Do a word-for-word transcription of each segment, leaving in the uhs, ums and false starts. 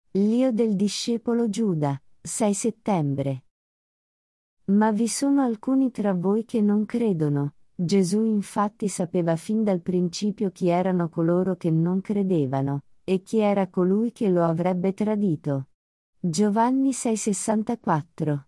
L'io del discepolo Giuda, sei settembre. Ma vi sono alcuni tra voi che non credono. Gesù infatti sapeva fin dal principio chi erano coloro che non credevano, e chi era colui che lo avrebbe tradito. Giovanni sei sessantaquattro.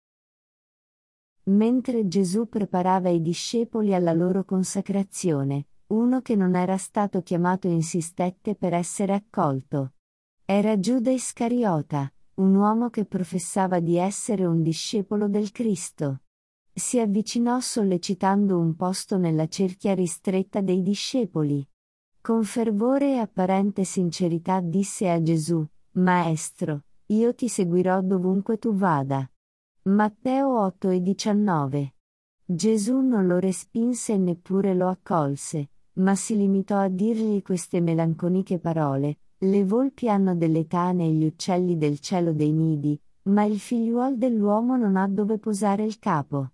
Mentre Gesù preparava i discepoli alla loro consacrazione, uno che non era stato chiamato insistette per essere accolto. Era Giuda Iscariota, un uomo che professava di essere un discepolo del Cristo. Si avvicinò sollecitando un posto nella cerchia ristretta dei discepoli. Con fervore e apparente sincerità disse a Gesù: Maestro, io ti seguirò dovunque tu vada. Matteo otto e diciannove. Gesù non lo respinse e neppure lo accolse, ma si limitò a dirgli queste melanconiche parole: le volpi hanno delle tane e gli uccelli del cielo dei nidi, ma il figliuol dell'uomo non ha dove posare il capo.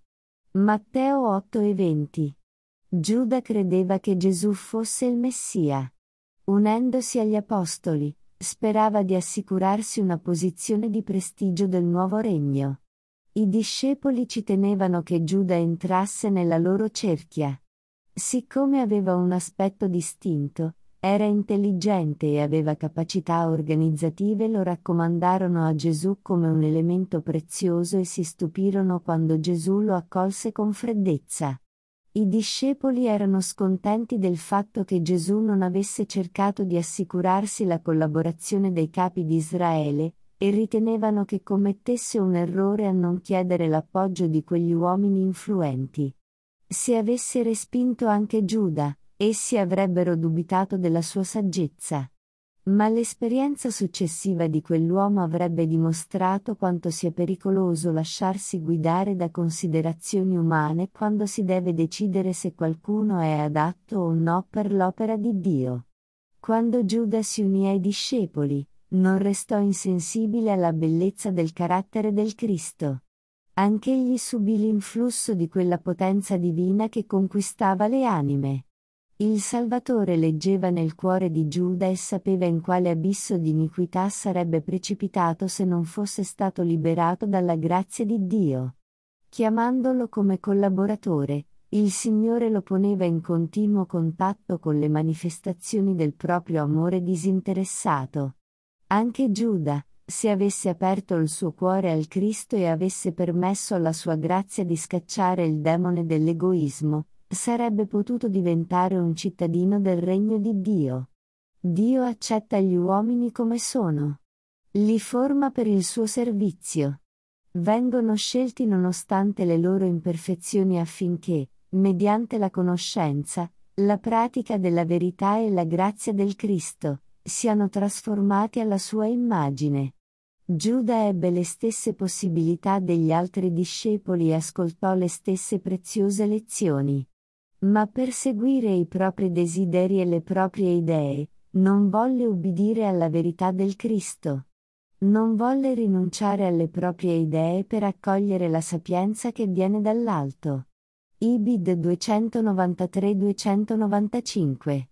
Matteo otto e venti. Giuda credeva che Gesù fosse il Messia. Unendosi agli apostoli, sperava di assicurarsi una posizione di prestigio del nuovo regno. I discepoli ci tenevano che Giuda entrasse nella loro cerchia. Siccome aveva un aspetto distinto, era intelligente e aveva capacità organizzative, lo raccomandarono a Gesù come un elemento prezioso e si stupirono quando Gesù lo accolse con freddezza. I discepoli erano scontenti del fatto che Gesù non avesse cercato di assicurarsi la collaborazione dei capi di Israele, e ritenevano che commettesse un errore a non chiedere l'appoggio di quegli uomini influenti. Se avesse respinto anche Giuda, essi avrebbero dubitato della sua saggezza. Ma l'esperienza successiva di quell'uomo avrebbe dimostrato quanto sia pericoloso lasciarsi guidare da considerazioni umane quando si deve decidere se qualcuno è adatto o no per l'opera di Dio. Quando Giuda si unì ai discepoli, non restò insensibile alla bellezza del carattere del Cristo. Anch'egli subì l'influsso di quella potenza divina che conquistava le anime. Il Salvatore leggeva nel cuore di Giuda e sapeva in quale abisso di iniquità sarebbe precipitato se non fosse stato liberato dalla grazia di Dio. Chiamandolo come collaboratore, il Signore lo poneva in continuo contatto con le manifestazioni del proprio amore disinteressato. Anche Giuda, se avesse aperto il suo cuore al Cristo e avesse permesso alla sua grazia di scacciare il demone dell'egoismo, sarebbe potuto diventare un cittadino del regno di Dio. Dio accetta gli uomini come sono. Li forma per il suo servizio. Vengono scelti nonostante le loro imperfezioni affinché, mediante la conoscenza, la pratica della verità e la grazia del Cristo, siano trasformati alla sua immagine. Giuda ebbe le stesse possibilità degli altri discepoli e ascoltò le stesse preziose lezioni. Ma per seguire i propri desideri e le proprie idee, non volle ubbidire alla verità del Cristo. Non volle rinunciare alle proprie idee per accogliere la sapienza che viene dall'alto. Ibid duecentonovantatré duecentonovantacinque.